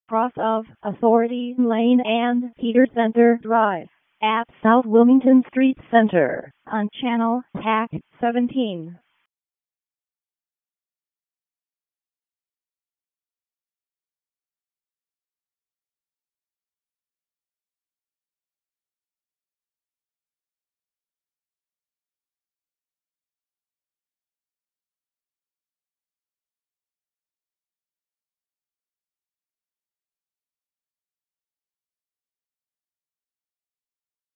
cross of Authority Lane and Peter Center Drive at South Wilmington Street Center on Channel TAC 17.